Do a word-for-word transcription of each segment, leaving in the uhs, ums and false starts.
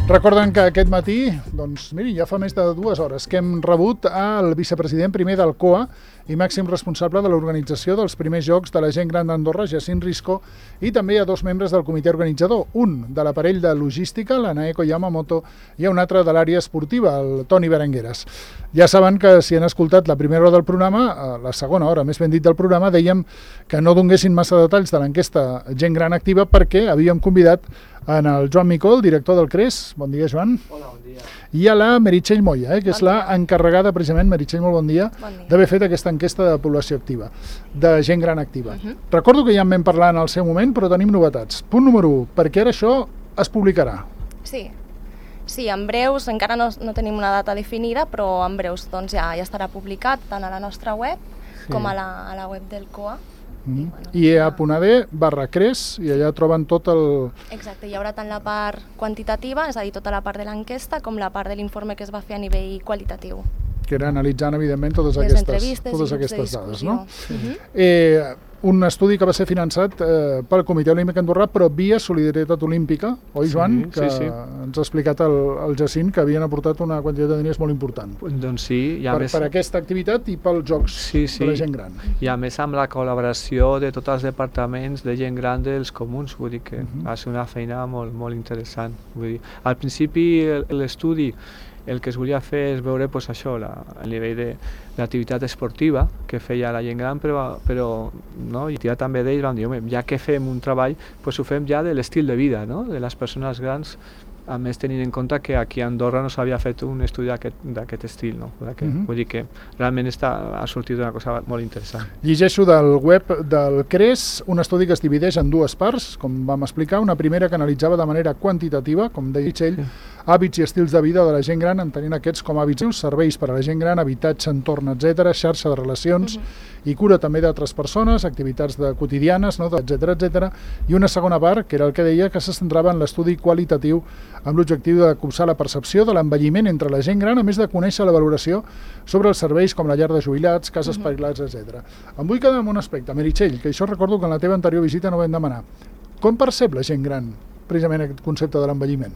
Recorden que aquest matí, doncs miri, ja fa més de dues hores que hem rebut al vicepresident primer del C O A i màxim responsable de l'organització dels primers Jocs de la Gent Gran d'Andorra, Jacint Risco, i també hi ha dos membres del comitè organitzador, un de l'aparell de logística, la Naeko Yamamoto, i un altre de l'àrea esportiva, el Toni Berengueres. Ja saben que si han escoltat la primera hora del programa, la segona hora, més ben dit del programa, dèiem que no donguessin massa detalls de l'enquesta Gent Gran Activa perquè havíem convidat en el Joan Micó, el director del C R E S. Bon dia, Joan. Hola, bon dia. I a la Meritxell Moya, eh, que és la encarregada, precisament, Meritxell, molt bon dia, Bon dia. d'haver fet aquesta enquesta de població activa, de gent gran activa. Uh-huh. Recordo que ja en vam parlar en el seu moment, però tenim novetats. Punt número u, perquè ara això es publicarà. Sí, sí, en breus, encara no, no tenim una data definida, però en breus doncs, ja, ja estarà publicat tant a la nostra web Sí. com a la, a la web del C O A. Mm. bueno, I a punt a d barra C R E S, i allà troben tot el... Exacte, hi haurà tant la part quantitativa, és a dir, tota la part de l'enquesta, com la part de l'informe que es va fer a nivell qualitatiu. que era analitzant, evidentment, totes Les aquestes, entrevistes totes i grups de aquestes dades, no? discussió. Uh-huh. Eh, un estudi que va ser finançat eh, pel Comitè Olímpic Andorrà, però via Solidaritat Olímpica, oi, Sí, Joan? Que sí, sí. ens ha explicat el, el Jacint que havien aportat una quantitat de diners molt important. Doncs sí, i a Per, més, per aquesta activitat i pels Jocs Sí, sí. de la gent gran. i a més amb la col·laboració de tots els departaments de gent gran dels comuns, vull dir que Mhm. va ser una feina molt, molt interessant. Vull dir, al principi el- l'estudi el que es volia fer és veure pues, això, la, el nivell de l'activitat esportiva que feia la gent gran, però, però no? I ja també d'ells vam dir, home, ja que fem un treball, pues ho fem ja de l'estil de vida, no? De les persones grans, a més tenint en compte que aquí a Andorra no s'havia fet un estudi d'aquest d'aquest estil, no? Que, Mhm. Vull dir que realment està, ha sortit una cosa molt interessant. Llegeixo del web del C R E S un estudi que es divideix en dues parts, com vam explicar. Una primera que analitzava de manera quantitativa, com deia ell, Sí. hàbits i estils de vida de la gent gran, entenent aquests com hàbits, serveis per a la gent gran, habitatge, entorn, etcètera, xarxa de relacions, Uh-huh. i cura també d'altres persones, activitats de quotidianes, no, etcètera, etcètera. I una segona part, que era el que deia, que se centrava en l'estudi qualitatiu amb l'objectiu de copsar la percepció de l'envelliment entre la gent gran, a més de conèixer la valoració sobre els serveis com la llar de jubilats, cases Mhm. parilats, etcètera. Em vull quedar amb un aspecte, Meritxell, que això recordo que en la teva anterior visita no vam demanar. Com percep la gent gran precisament aquest concepte de l'envelliment?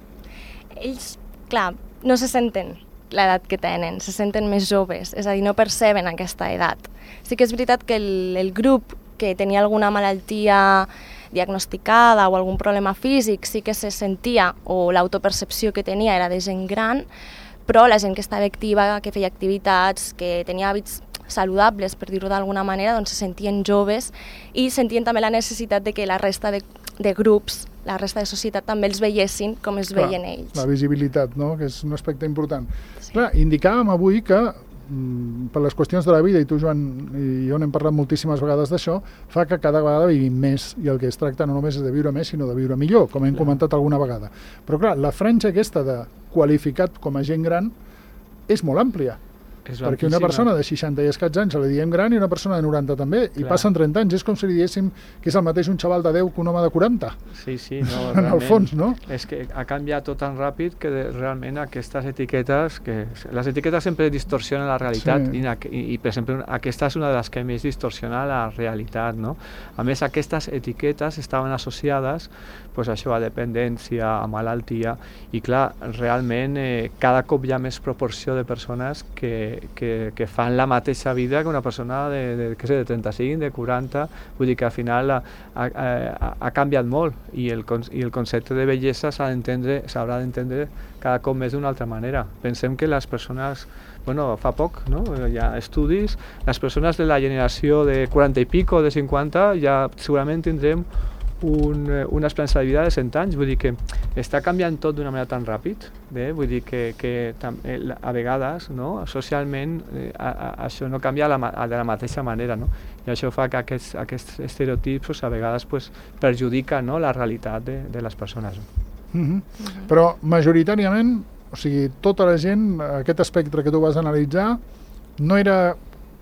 Ells, clar, no se senten l'edat que tenen, se senten més joves, és a dir, no perceben aquesta edat. Sí que és veritat que el, el grup que tenia alguna malaltia diagnosticada o algun problema físic sí que se sentia, o l'autopercepció que tenia era de gent gran, però la gent que estava activa, que feia activitats, que tenia hàbits saludables, per dir-ho d'alguna manera, doncs se sentien joves i sentien també la necessitat de que la resta de, de grups, la resta de societat també els veiessin com es Clar, veien ells. La visibilitat, no? Que és un aspecte important. Sí. Clar, indicàvem avui que mm, per les qüestions de la vida, i tu, Joan, i jo n'hem parlat moltíssimes vegades d'això, fa que cada vegada vivim més, i el que es tracta no només és de viure més, sinó de viure millor, com hem Clar. comentat alguna vegada. Però clar, la franja aquesta de qualificat com a gent gran és molt àmplia, És perquè una amplíssima. persona de seixanta i escaig anys se li diem gran i una persona de noranta també, i Clar. passen trenta anys, és com si li diéssim que és el mateix un xaval de deu que un home de quaranta, Sí, sí, no, en el realment. fons, no? És que ha canviat tot tan ràpid que de, realment aquestes etiquetes, que les etiquetes sempre distorsionen la realitat, Sí. i, aqu- i, i per exemple aquesta és una de les que més distorsiona la realitat, no? A més aquestes etiquetes estaven associades pues, això, a dependència, a malaltia, i clar, realment eh, cada cop hi ha més proporció de persones que, que, que fan la mateixa vida que una persona de, de, què sé, de trenta-cinc, de quaranta, vull dir que al final ha, ha, ha, ha canviat molt, i el, con- i el concepte de bellesa s'ha d'entendre, s'haurà d'entendre cada cop més d'una altra manera. Pensem que les persones, bueno, fa poc, no? Hi ha estudis, les persones de la generació de quaranta i pico, de cinquanta, ja segurament tindrem un, eh, una esperança de vida de cent anys, vull dir que està canviant tot d'una manera tan ràpid, bé? Vull dir que, que tam, eh, la- a vegades, no? Socialment, eh, a, a, això no canvia la, ma- de la mateixa manera, no? I això fa que aquests, aquests estereotips pues, a vegades pues, perjudiquen, no? La realitat de, de les persones. No? Mhm. Però majoritàriament, o sigui, tota la gent, aquest espectre que tu vas analitzar, no era,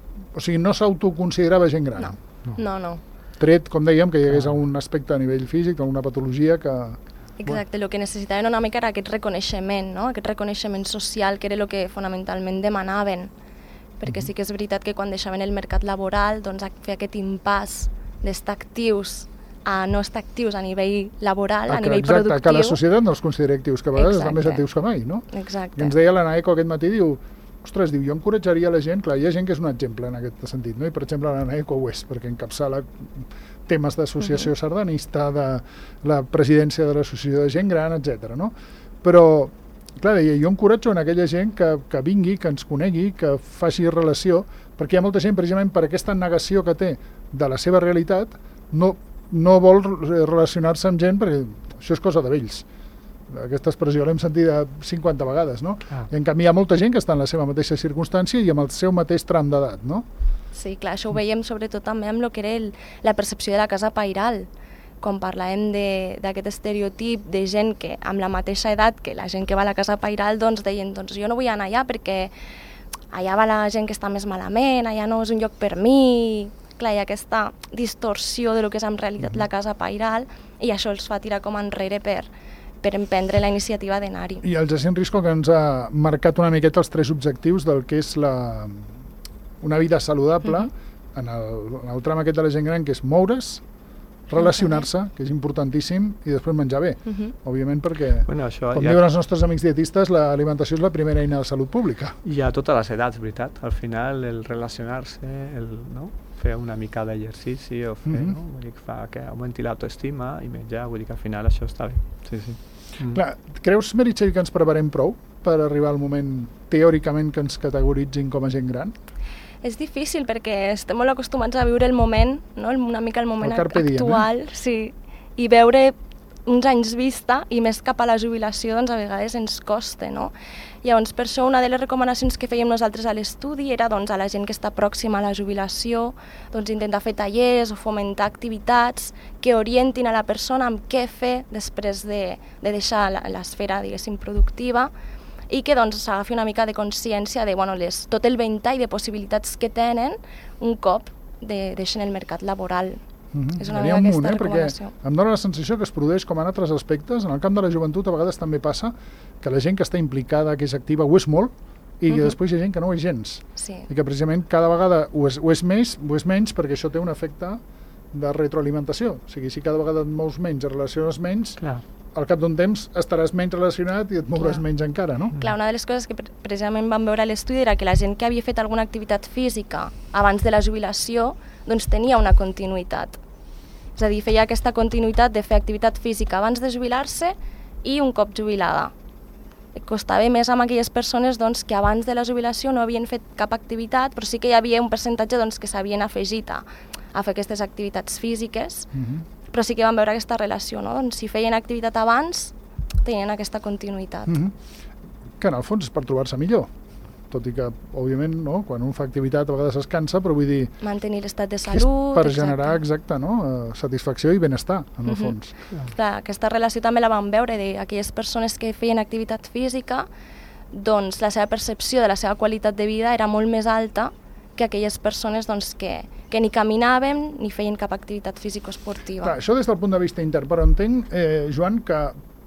o sigui, no s'autoconsiderava gent gran. No, no, no. Tret, com dèiem, que hi hagués Ah. algun aspecte a nivell físic, alguna patologia que... Exacte, el que necessitaven una mica era aquest reconeixement, no? Aquest reconeixement social, que era el que fonamentalment demanaven. Perquè sí que és veritat que quan deixaven el mercat laboral, doncs fer aquest impàs d'estar actius a no estar actius a nivell laboral, a a nivell exacte, productiu. Que la societat no els considera actius, que a vegades Exacte. estan més actius que mai, no? Exacte. I ens deia l'Anaeco aquest matí, diu, ostres, diu, jo encoratjaria la gent, clar, hi ha gent que és un exemple en aquest sentit, no? I per exemple l'Anaeco ho és, perquè encapçala temes d'associació uh-huh. sardanista, de la presidència de l'associació de gent gran, etcètera, no? Però, clar, deia, jo encoratjo en aquella gent que, que vingui, que ens conegui, que faci relació, perquè hi ha molta gent, precisament per aquesta negació que té de la seva realitat, no, no vol relacionar-se amb gent, perquè això és cosa de vells. Aquesta expressió l'hem sentit cinquanta vegades, no? Ah. I en canvi hi ha molta gent que està en la seva mateixa circumstància i amb el seu mateix tram d'edat, no? Sí, clar, això ho veiem sobretot també amb el que era el, la percepció de la casa pairal, quan parlàvem d'aquest estereotip de gent que amb la mateixa edat que la gent que va a la casa pairal, doncs deien, doncs jo no vull anar allà perquè allà va la gent que està més malament, allà no és un lloc per mi. Clar, hi ha aquesta distorsió de lo que és en realitat la casa pairal i això els fa tirar com enrere per, per emprendre la iniciativa d'anar-hi. I el Jacint Risco, que ens ha marcat una miqueta els tres objectius del que és la, una vida saludable uh-huh. en, el, en el tram aquest de la gent gran, que és moure's, relacionar-se, que és importantíssim, i després menjar bé, uh-huh. òbviament, perquè, bueno, això, com ja... diuen els nostres amics dietistes, l'alimentació és la primera eina de salut pública. I a totes les edats, veritat. Al final, el relacionar-se, el, no? fer una mica d'exercici o fer, mm-hmm. no? Vull dir que fa que augmenti l'autoestima i menjar, vull dir que al final això està bé. Sí, sí. Mm. Clar, creus, Meritxell, que ens preparem prou per arribar al moment, teòricament, que ens categoritzin com a gent gran? És difícil perquè estem molt acostumats a viure el moment, no? una mica el moment el carpe diem, actual, eh? sí, i veure uns anys vista i més cap a la jubilació, doncs a vegades ens costa, no? Llavors, per això una de les recomanacions que fèiem nosaltres a l'estudi era doncs, a la gent que està pròxima a la jubilació doncs, intentar fer tallers o fomentar activitats que orientin a la persona amb què fer després de, de deixar l'esfera, diguéssim, productiva i que doncs, s'agafi una mica de consciència de bueno, les, tot el ventall de possibilitats que tenen un cop de, deixen el mercat laboral. Mm-hmm. És una mica aquesta munt, eh? recomanació. Perquè em dóna la sensació que es produeix com en altres aspectes. En el camp de la joventut a vegades també passa que la gent que està implicada, que és activa, ho és molt, i que uh-huh. després hi ha gent que no ho és gens. Sí. I que precisament cada vegada ho és, ho és més, ho és menys, perquè això té un efecte de retroalimentació. O sigui, si cada vegada et mous menys, et relaciones menys, clar. Al cap d'un temps estaràs menys relacionat i et mouràs Clar. menys encara, no? Clar, una de les coses que precisament vam veure a l'estudi era que la gent que havia fet alguna activitat física abans de la jubilació doncs tenia una continuïtat. És a dir, feia aquesta continuïtat de fer activitat física abans de jubilar-se i un cop jubilada. Costava més amb aquelles persones doncs, que abans de la jubilació no havien fet cap activitat, però sí que hi havia un percentatge doncs, que s'havien afegit a, a fer aquestes activitats físiques, uh-huh. però sí que vam veure aquesta relació, no? Doncs, si feien activitat abans, tenien aquesta continuïtat. Uh-huh. Que en el fons és per trobar-se millor. Tot i que, òbviament, no? Quan un fa activitat a vegades es cansa, però vull dir... Mantenir l'estat de salut... Per exacte. generar, exacte, no? Satisfacció i benestar, en el uh-huh. fons. Clar, aquesta relació també la vam veure d'aquelles persones que feien activitat física, doncs la seva percepció de la seva qualitat de vida era molt més alta que aquelles persones doncs, que, que ni caminaven ni feien cap activitat físico-esportiva. Clar, això des del punt de vista intern, però entenc, eh, Joan, que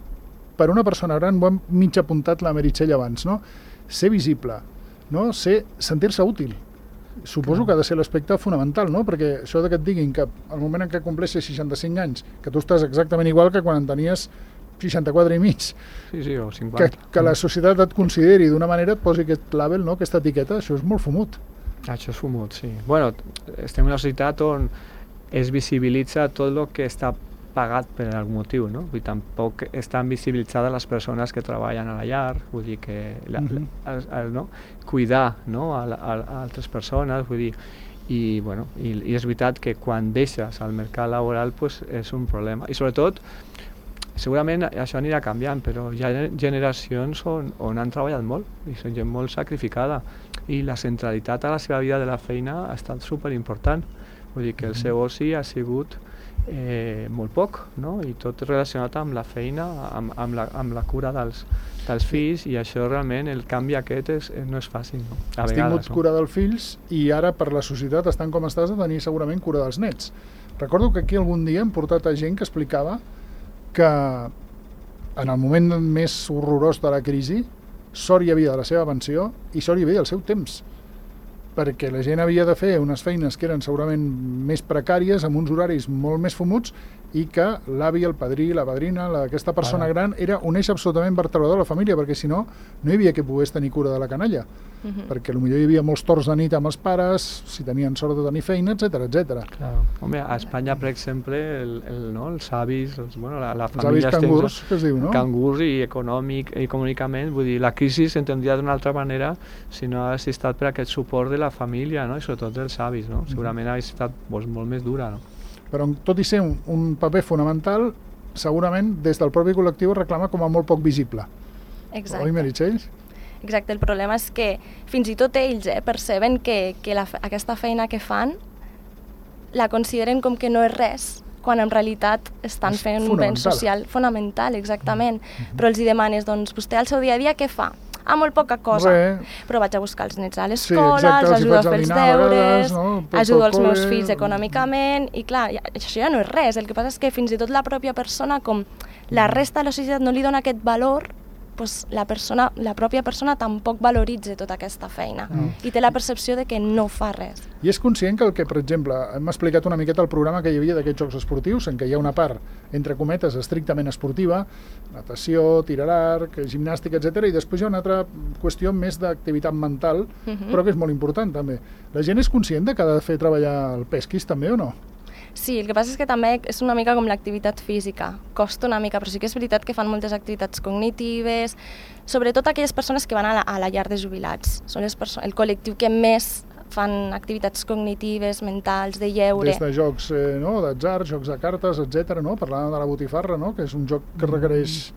per una persona gran, ho hem mig apuntat la Meritxell abans, no? Ser visible, no? Ser, sentir-se útil. Suposo que ha de ser l'aspecte fonamental, no? Perquè això que et diguin que al moment en què compleixes seixanta-cinc anys, que tu estàs exactament igual que quan en tenies seixanta-quatre i mig, sí, sí, o cinquanta. Que, que la societat et consideri d'una manera, et posi aquest label, no? Aquesta etiqueta, això és molt fumut. Això és fumut, sí. Bueno, estem en una societat on es visibilitza tot el que està pagat per algun motiu, no? Vull dir, tampoc estan visibilitzades les persones que treballen a la llar, vull dir que la, uh-huh. la, el, el, no? cuidar no? a, a, a altres persones, vull dir, i, bueno, i, i és veritat que quan deixes el mercat laboral pues, és un problema. I sobretot, segurament això anirà canviant, però hi ha generacions on, on han treballat molt i són gent molt sacrificada i la centralitat a la seva vida de la feina ha estat superimportant. Vull dir que el seu oci ha sigut Eh, molt poc, no? I tot relacionat amb la feina, amb, amb, la, amb la cura dels, dels fills, i això realment, el canvi aquest és, no és fàcil, no? A Has vegades, tingut no? cura dels fills i ara per la societat, estan com estàs, de tenir segurament cura dels nets. Recordo que aquí algun dia hem portat a gent que explicava que en el moment més horrorós de la crisi sort hi havia de la seva pensió i sort hi havia del seu temps, perquè la gent havia de fer unes feines que eren segurament més precàries, amb uns horaris molt més fumuts, i que l'avi, el padrí, la padrina, la, aquesta persona Ara. gran era un eix absolutament vertebrador de la família, perquè si no, no hi havia qui pogués tenir cura de la canalla. Uh-huh. Perquè potser hi havia molts torns de nit amb els pares, si tenien sort de tenir feina, etcètera, etcètera. Claro. Home, a Espanya, per exemple, el, el, no, els avis, els, bueno, la, la Els família... avis cangurs, que es diu, no? Cangurs i econòmic, i econòmicament, vull dir, la crisi s'entendria d'una altra manera si no hagués estat per aquest suport de la família, no? I sobretot dels avis, no? Segurament hagués estat doncs, molt més dura, no? Però tot i ser un, un paper fonamental, segurament des del propi col·lectiu es reclama com a molt poc visible. Exacte. Oi, Meritxell? Exacte, el problema és que fins i tot ells eh, perceben que, que la, aquesta feina que fan la consideren com que no és res, quan en realitat estan És fent un ben social fonamental, exactament. Mm-hmm. Però els hi demanes, doncs, vostè al seu dia a dia què fa? Ah, molt poca cosa, Re. però vaig a buscar els nets a Sí, l'escola, exacte, els els hi ajudo a faig fer els el dinar a deures, vegades, no? Pel- ajudo pel els meus col·le. fills econòmicament, i clar, ja, això ja no és res, el que passa és que fins i tot la pròpia persona, com la resta de la societat no li dona aquest valor, doncs la, persona, la pròpia persona tampoc valoritza tota aquesta feina Mm. i té la percepció de que no fa res. I és conscient que el que, per exemple, hem explicat una miqueta el programa que hi havia d'aquests jocs esportius, en què hi ha una part, entre cometes, estrictament esportiva, natació, tir a l'arc, gimnàstica, etcètera, i després hi ha una altra qüestió més d'activitat mental, Mhm. però que és molt important també. La gent és conscient de que ha de fer treballar el pesquis també o no? Sí, el que passa és que també és una mica com l'activitat física, costa una mica, però sí que és veritat que fan moltes activitats cognitives, sobretot aquelles persones que van a la, a la llar de jubilats, són les perso- el col·lectiu que més fan activitats cognitives, mentals, de lleure. Des de jocs eh, no, d'atzar, jocs de cartes, etcètera, no? Parlàvem de la botifarra, no? Que és un joc que requereix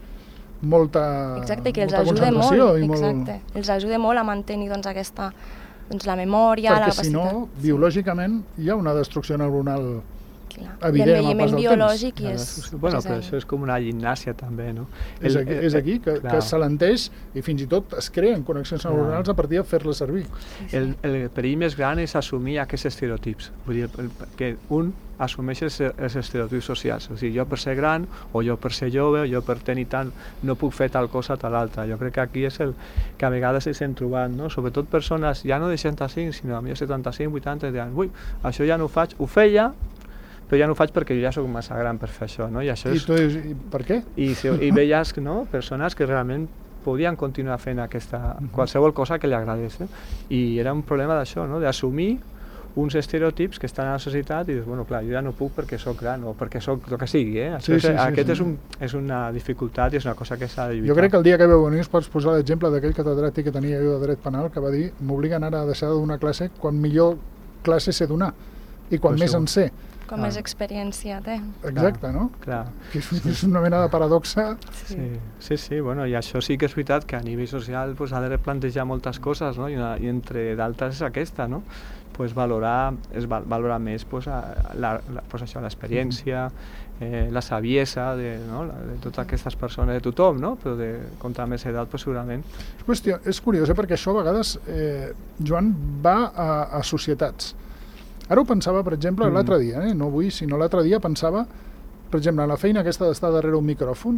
molta, Exacte, i que els molta ajuda molt, concentració i exacte, els ajuda molt a mantenir doncs, aquesta, doncs, la memòria, la perquè si capacitat. no, biològicament hi ha una destrucció neuronal Clar. evident I amb el pas l'envelliment del biològic i Claro, és bueno, però present. això és com una gimnàsia també, no? És El- aquí, el- és aquí que, clar. que s'alenteix i fins i tot es creen connexions neuronals a partir de fer-la servir. El, el perill més gran és assumir aquests estereotips. Vull dir, el- que un assumeix els, els estereotips socials. O sigui, jo per ser gran, o jo per ser jove, o jo per tenir tant, no puc fer tal cosa, tal altra. Jo crec que aquí és el que a vegades ens hem trobat, no? Sobretot persones, ja no de seixanta-cinc, sinó a mi de setanta-cinc, vuitanta, diuen, ui, això ja no ho faig, ho feia, però ja no ho faig perquè jo ja sóc massa gran per fer això, no? I això I és... tu dius, i per què? I, si- i veies, no?, persones que realment podien continuar fent aquesta, qualsevol cosa que li agradés, eh? I era un problema d'això, no?, d'assumir uns estereotips que estan a la societat i dius, bueno, clar, jo ja no puc perquè sóc gran o perquè sóc el que sigui, eh? Això Sí, és, sí, sí, aquest sí. És, un, és una dificultat i és una cosa que s'ha de lluitar. Jo crec que el dia que veu venir us pots posar l'exemple d'aquell catedràtic que tenia jo de dret penal que va dir m'obliguen ara a deixar de donar classe quan millor classe sé donar i quan Pues més sí. en sé. Com Ah. més experiència té. Exacte, no? Clar. Que és, és una mena de paradoxa. Sí, sí, sí, bueno, i això sí que és veritat que a nivell social pues, ha de replantejar moltes coses, no? I, una, i entre d'altres és aquesta, no? Pues valorar, es val, valorar més pues, a, la, la, pues això, l'experiència, eh, la saviesa de, no? la, de totes aquestes persones, de tothom, no? Però de contra més edat, pues, segurament. És, qüestió, és curiós, eh? Perquè això a vegades, eh, Joan, va a, a societats. Ara ho pensava, per exemple, Mm. l'altre dia, eh? no avui, sinó l'altre dia pensava, per exemple, la feina aquesta d'estar darrere un micròfon,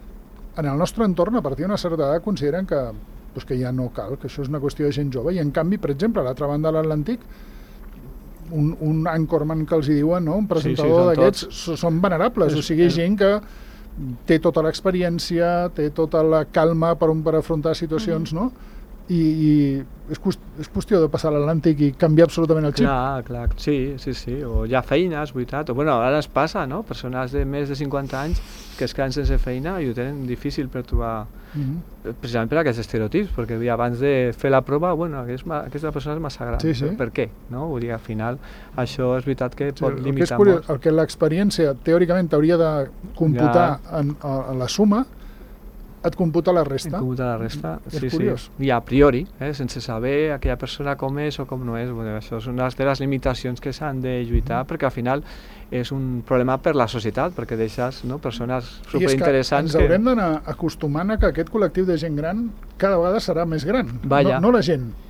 en el nostre entorn, a partir d'una certa edat, consideren que, doncs que ja no cal, que això és una qüestió de gent jove, i en canvi, per exemple, a l'altra banda de l'Atlàntic, un, un anchorman que els hi diuen, no? Un presentador són d'aquests, tots. so- són venerables, És- o sigui, és- gent que té tota l'experiència, té tota la calma per, per afrontar situacions, no? I, i és, qüest, és qüestió de passar a l'Atlàntic i canviar absolutament el xip. Clar, clar, sí, sí, sí, o hi ha feines, veritat, o bueno, ara es passa, no? Persones de més de cinquanta anys que es queden sense feina i ho tenen difícil per trobar, Mhm. precisament per aquests estereotips, perquè vull dir, abans de fer la prova, bueno, aquest, aquesta persona és massa gran, Sí, sí. per, per què? No? Vull dir, al final, això és veritat que Sí, pot el que és limitar curiós, molt. el que l'experiència teòricament t'hauria de computar en, a, a la suma, et computa la En resta. comú de la resta, És sí, curiós. sí. I a priori, eh, sense saber aquella persona com és o com no és, bueno, això és una de les limitacions que s'han de lluitar, perquè al final és un problema per la societat, perquè deixes, no, persones I és que superinteressants ens haurem d'anar acostumant a que aquest col·lectiu de gent gran cada vegada serà més gran. Vaja. No, no la gent,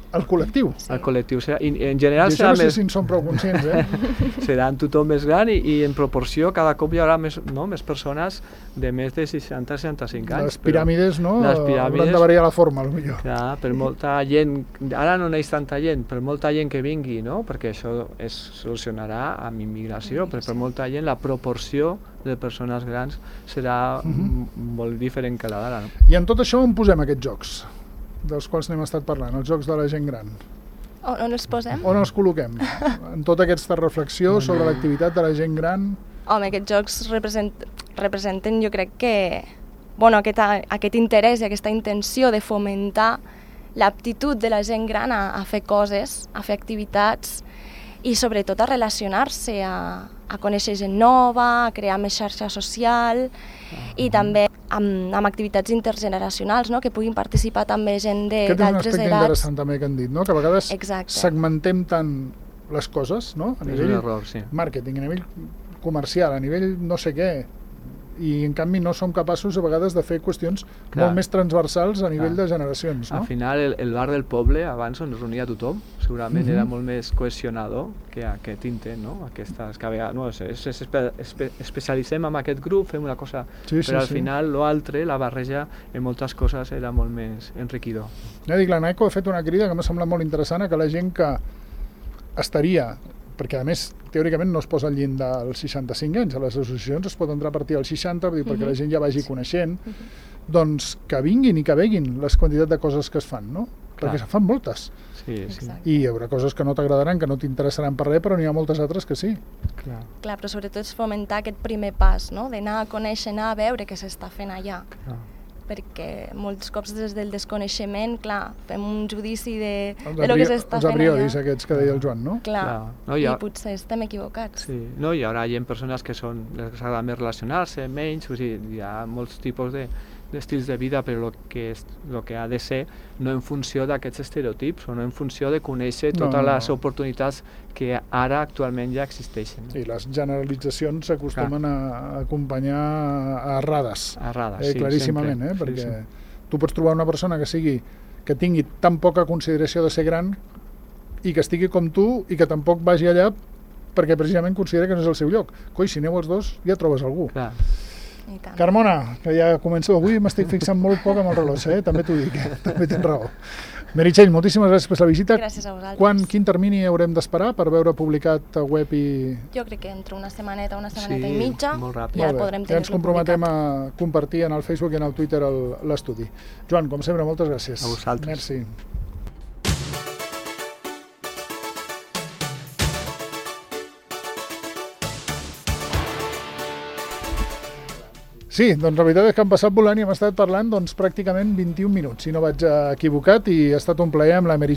el col·lectiu. Sí. El col·lectiu serà, i en general I això serà no sé més, si en som prou conscients, eh? serà en tothom més gran i, i en proporció cada cop hi haurà més, no, més persones de més de seixanta a seixanta-cinc anys. Les piràmides, no? les piràmides- Hauran de variar la forma, potser. Clar, per molta gent, ara no neix tanta gent, per molta gent que vingui, no? Perquè això es solucionarà amb immigració, però per molta gent la proporció de persones grans serà Mhm. m- molt diferent que la d'ara. No? I en tot això on posem aquests jocs, dels quals n'hem estat parlant, els jocs de la gent gran? On, on els posem? On els col·loquem? En tota aquesta reflexió sobre l'activitat de la gent gran? Home, aquests jocs represent, representen, jo crec que, bueno, aquest, aquest interès i aquesta intenció de fomentar l'aptitud de la gent gran a, a fer coses, a fer activitats i sobretot a relacionar-se, a, a conèixer gent nova, a crear més xarxa social i també amb, amb activitats intergeneracionals, no? Que puguin participar també gent de- Aquest és un d'altres aspecte edats. interessant també que han dit, no? Que a vegades Exacte. segmentem tant les coses, no? A És un nivell error, sí. màrqueting, a nivell comercial, a nivell no sé què, i en canvi no som capaços a vegades de fer qüestions Clar. molt més transversals a nivell Clar. de generacions, no? Al final, el, el bar del poble, abans on es reunia tothom, segurament Mhm. era molt més cohesionador que aquest intent, no? Aquestes, que a vegades, no, sé, es, es, espe, espe, especialitzem en aquest grup, fem una cosa, Sí, sí, però al sí. final l'altre, la barreja, en moltes coses era molt més enriquidor. Ja dic, la NAECO ha fet una crida que m'ha semblat molt interessant, a que la gent que estaria, perquè a més teòricament no es posa al llindar dels seixanta-cinc anys, a les associacions es pot entrar a partir dels seixanta, vull dir, perquè Mhm. la gent ja vagi coneixent, doncs que vinguin i que veguin les quantitats de coses que es fan, no? Clar. Perquè se'n fan moltes. Sí, sí. Exacte. I hi haurà coses que no t'agradaran, que no t'interessaran per res, però n'hi ha moltes altres que sí. Clar, Clar, però sobretot és fomentar aquest primer pas, no? D'anar a conèixer, anar a veure què s'està fent allà. clar. Perquè molts cops des del desconeixement, clar, fem un judici de, Els, de lo que abri- s'està els fent aprioris allà. aquests que deia el Joan, no? Clar, Clar. No, i hi ha- potser estem equivocats. Sí. No, hi haurà gent, persones que són, les agrada més relacionar-se, menys, o sigui, hi ha molts tipus de, d'estils de vida, però el que, és, lo que ha de ser no en funció d'aquests estereotips o no en funció de conèixer No, totes no, les no. oportunitats que ara actualment ja existeixen. I les generalitzacions s'acostumen a acompanyar a errades, Errades, eh, sí, claríssimament, sempre. eh? Sí, Perquè sí. tu pots trobar una persona que sigui que tingui tan poca consideració de ser gran i que estigui com tu i que tampoc vagi allà perquè precisament considera que no és el seu lloc. Coi, si aneu els dos ja trobes algú. Clar. I tant. Carmona, que ja començo, avui m'estic fixant molt poc amb el rellotge, eh? També t'ho dic, eh? També tens raó. Meritxell, moltíssimes gràcies per la visita. Gràcies a vosaltres. Quan, quin termini haurem d'esperar per veure publicat a web i... Jo crec que entre una setmaneta, una setmaneta Sí, i mitja, molt ràpid. ja Molt bé. podrem Ja ens tenir-lo comprometem publicat. a compartir en el Facebook i en el Twitter el- l'estudi. Joan, com sempre, moltes gràcies. A vosaltres. Merci. Sí, doncs la veritat és que han passat volant i hem estat parlant doncs, pràcticament vint-i-un minuts, si no vaig equivocat, i ha estat un plaer amb la Meritxell